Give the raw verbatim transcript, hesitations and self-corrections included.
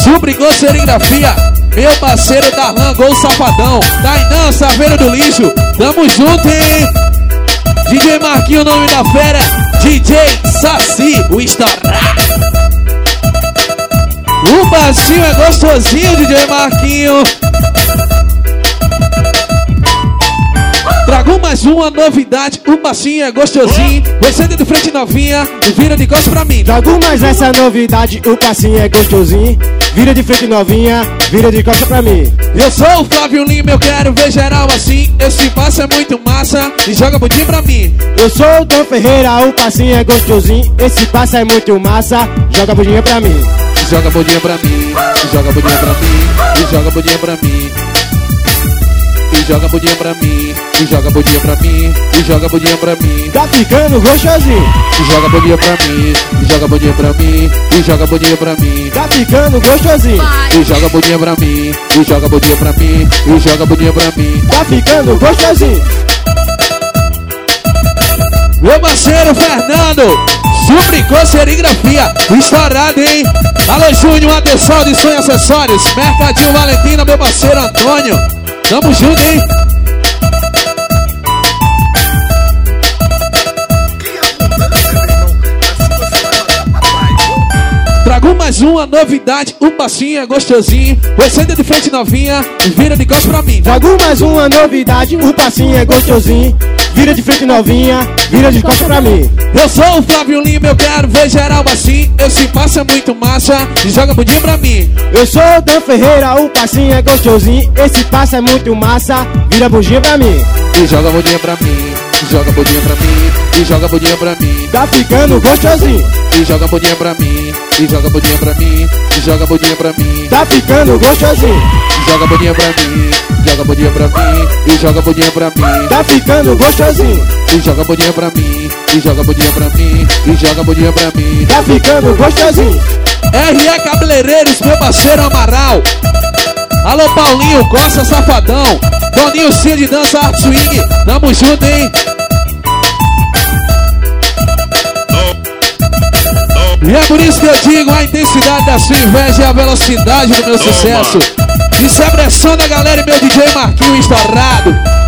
Subrigou serigrafia, meu parceiro Darlan, Gol Safadão. Tainan, Saveiro do Lixo, tamo junto, hein? D J Marquinho, o nome da fera, D J Saci, o estourado. O passinho é gostosinho, D J Marquinho. Trago mais uma novidade, o passinho é gostosinho. Você de frente novinha e vira de costas pra mim. Trago mais essa novidade, o passinho é gostosinho. Vira de frente novinha, vira de costas pra mim. Eu sou o Flávio Lima, eu quero ver geral assim. Esse passo é muito massa e joga budinho pra mim. Eu sou o Dan Ferreira, o passinho é gostosinho. Esse passo é muito massa, joga budinha pra mim. Joga budinha pra mim, joga budinha pra mim, e joga budinha pra mim. E joga budinha pra mim, e joga budinha pra mim, e joga budinha pra mim. Tá ficando gostosinho. E joga budinha pra mim, e joga budinha pra mim, e joga budinha pra mim. Tá ficando gostosinho. E joga budinha pra mim, e joga budinha pra mim, e joga budinha pra mim. Tá ficando gostosinho. Meu parceiro Fernando, Subricou serigrafia, estourado, hein? Alô Júnior, atenção de sonho acessórios. Mercadinho Valentina, meu parceiro Antônio. Tamo junto, hein? Trago mais uma novidade, o passinho é gostosinho. Você de frente novinha e vira de costas pra mim. Trago mais uma novidade, o passinho é gostosinho. Vira de frente novinha, vira de costas pra mim. Eu sou o Flávio Lima, eu quero ver geral assim. Esse passo é muito massa e joga budinho pra mim. Eu sou o Dan Ferreira, o passinho é gostosinho. Esse passo é muito massa, vira budinha pra mim. E joga budinha pra mim, e joga budinha pra mim, e joga budinha pra mim. Tá ficando gostosinho. E joga budinha pra mim, e joga budinha pra mim, e joga budinha pra mim. Tá ficando gostosinho. E joga budinha pra mim, joga budinha pra mim, e joga budinha pra mim. Tá ficando gostosinho. E joga budinha pra mim, e joga budinha pra mim, e joga budinha pra mim. Tá ficando gostosinho. R E Cabeleireiros, meu parceiro Amaral. Alô Paulinho, Costa Safadão. Doninho Cia de Dança Art Swing. Tamo junto, hein? E é por isso que eu digo, a intensidade da sua inveja e a velocidade do meu sucesso. Isso é pressão da galera e meu D J Marquinho estourado.